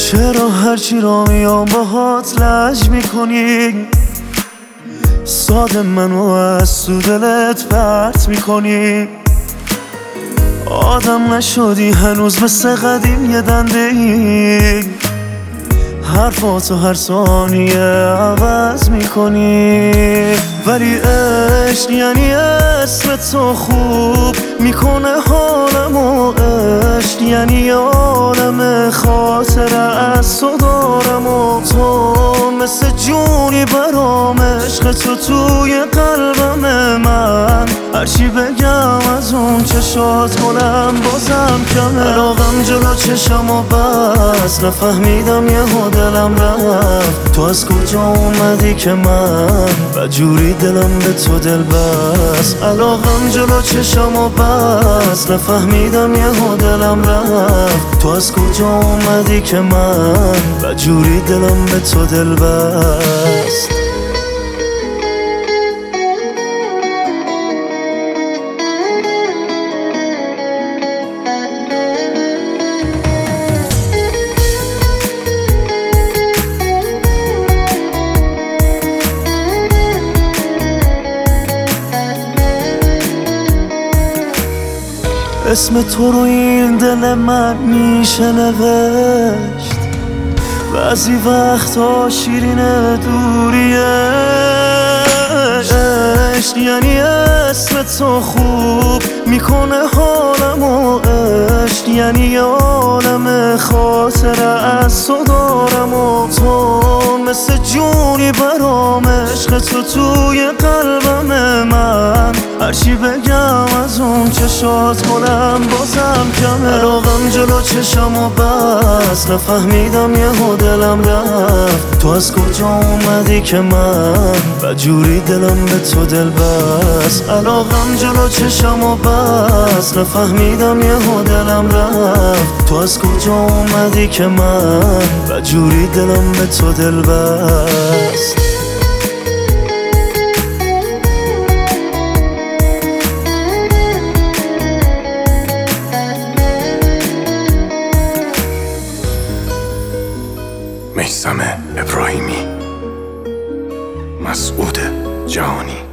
چرا هرچی را میام باهات لج میکنی؟ ساده منو از تو دلت پرت میکنی. آدم نشدی هنوز مثل قدیم یه دنده ای، حرفاتو هر ثانیه عوض میکنی. ولی عشق یعنی اسم تو خوب میکنه حالمو، عشق یعنی عالم خاطره از تو دارم و تو مثل جونی برام، عشق تو توی قلبم من. هرچی بگم از اون چشات کنم بازم کمه. علاقم جلو چشم و بس نفهمیدم یهو دلم رفت. تو از کجا اومدی که من بجوری دلم به تو دل بست. علاقم جلو چشم و بس نفهمیدم یهو دلم رفت. تو از کجا اومدی که من بجوری دلم به تو دل بست. اسم تو رو این دل من میشه نوشت، بعضی وقتا شیرین دوریه. عشق یعنی اسم تو خوب میکنه حالمو، عشق یعنی عالم خاطره از تو دارم و تو مثل جونی برام، عشق تو توی قلبم من. هرچی بگم از اون چشات کنم بازم کمه. علاقم جلو چشم و بس نفهمیدم یهو دلم رفت. تو از کجا اومدی که من بجوری دلم به تو دل بست. علاقم جلو چشم و بس نفهمیدم یهو دلم رفت. تو از کجا اومدی که من بجوری دلم به تو دل بست. میثم ابراهیمی، مسعود جهانی.